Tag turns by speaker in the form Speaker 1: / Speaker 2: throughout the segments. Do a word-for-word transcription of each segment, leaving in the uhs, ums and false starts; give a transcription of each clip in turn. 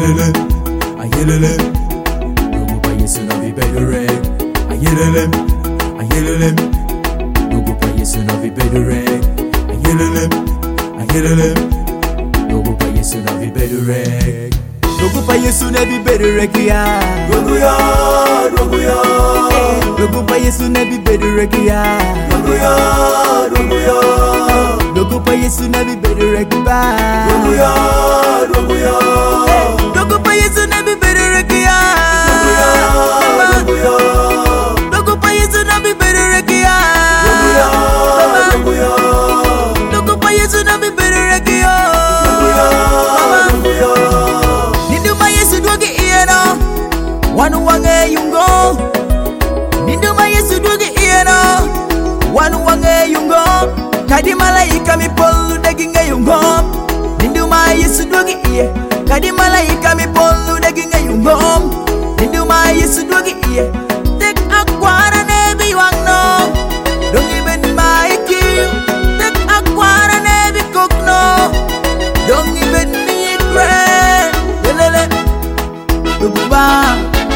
Speaker 1: ayelele, ayelele. Nogo pa Yesu na vibedore. Ayelele, ayelele. Nogo pa Yesu na vibedore. Ayelele, ayelele. Nogo pa Yesu na vibedore. Nogo pa Yesu na vibedore kia.
Speaker 2: Nogo yo, nogo yo.
Speaker 1: Nogo pa Yesu na vibedore kia.
Speaker 2: Nogo yo, nogo yo.
Speaker 1: Nogo pa Yesu na vibedore kia.
Speaker 2: Nogo yo, nogo yo.
Speaker 1: Nogo pa Yesu na vibedore kia.
Speaker 2: Nogo yo,
Speaker 1: Nogo pa Yesu na vibedore kia.
Speaker 2: nogo yo.
Speaker 1: Nogo pa Yesu na vibedore kia.
Speaker 2: Nogo yo.
Speaker 1: Nindu ma Yesu dwogi ieno. Wanu wange yungo. Nindu ma Yesu dwogi ieno. Wanu wange yungo. Kadi malaika mi polu degi nge yungo. Nindu ma Yesu dwogi iye. Kadi malaika mi polu degi nge yungo. Nindu ma Yesu dwogi iye. Tek akwara nebi wangno. Dongi ben maiki. Tek akwara nebi kokno. Dongi ben mikre. Lelele. Duguba.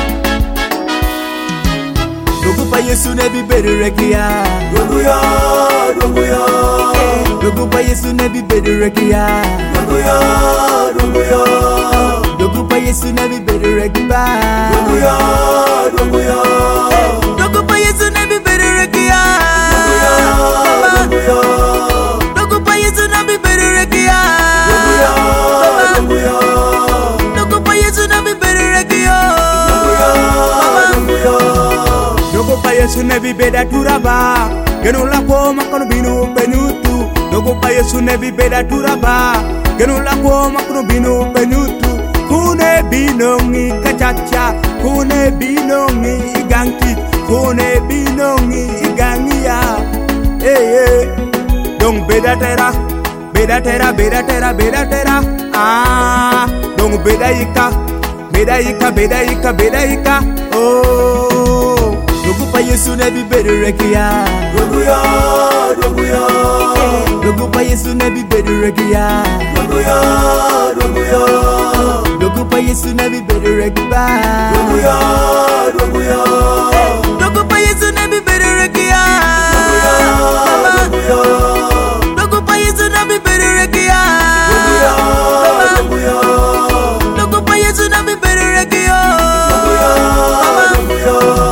Speaker 1: Nogo pa Yesu nebi bedore kia.
Speaker 2: Nogo yo, nogo yo.
Speaker 1: Nogo pa Yesu nebi bedore kia.
Speaker 2: Nogo yo, nogo yo.
Speaker 1: Nogo pa Yesu nebi bedore kia.
Speaker 2: Nogo yo, nogo yo.
Speaker 1: Nogo pa Yesu nebi bedore kia.
Speaker 2: Nogo yo,
Speaker 1: Nogo pa Yesu nebi bedore kia.
Speaker 2: nogo yo.
Speaker 1: Nogo pa Yesu nebi bedore kia.
Speaker 2: Nogo yo.
Speaker 1: Nogo pa Yesu nebi beda turaba. Genu la ko makono binu benutu. Nogo pa Yesu nebi beda turaba. Genu la ko makono binu benutu. Kune binongi kachacha. Kune binongi iganki. Kune binongi igangia. Hey hey. Dong beda tera. Beda tera, beda tera, beda tera. Ah. Dong beda ika. Beda ika, beda ika, beda ika. Oh. Nogo pa Yesu nebi bedore kia.
Speaker 2: Nogo yo, nogo yo.
Speaker 1: Nogo pa Yesu nebi bedore kia.
Speaker 2: Nogo yo, nogo yo.
Speaker 1: Nogo pa Yesu nebi bedore kia.
Speaker 2: Nogo yo, nogo yo.
Speaker 1: Nogo pa Yesu nebi bedore kia.
Speaker 2: Nogo yo,
Speaker 1: Nogo pa Yesu nebi bedore kia.
Speaker 2: nogo yo.
Speaker 1: Nogo pa Yesu nebi bedore kia.
Speaker 2: Nogo yo.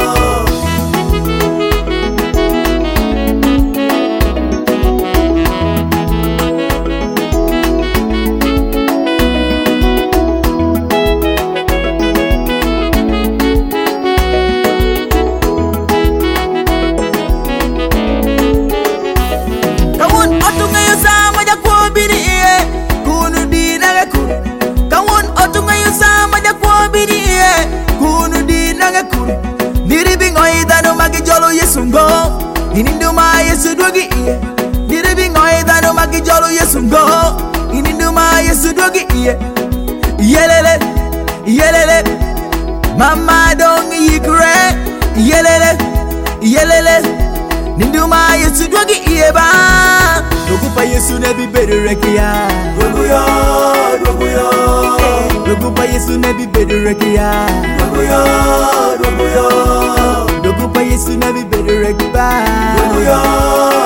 Speaker 1: Kawun otunga yo sama ja ko biri e. Kunu di nage kunu. Kawun otunga yo sama ja ko biri e. Kunu di nage kunu. Diri bingo idano magi jolo yesungo. Inindu ma Yesu dwogi iye. Diri bingo idano magi jolo yesungo. Inindu ma Yesu dwogi iye. Yelele, yelele. Mama dong yikre. Yelele, yelele. Nindu ma Yesu dwogi iye ba. Nogo pa Yesu nebi bedore kia.
Speaker 2: Nogo yo, nogo yo.
Speaker 1: Nogo pa Yesu nebi bedore kia.
Speaker 2: Nogo yo, nogo yo.
Speaker 1: Nogo pa Yesu nebi bedore kia.
Speaker 2: Nogo yo.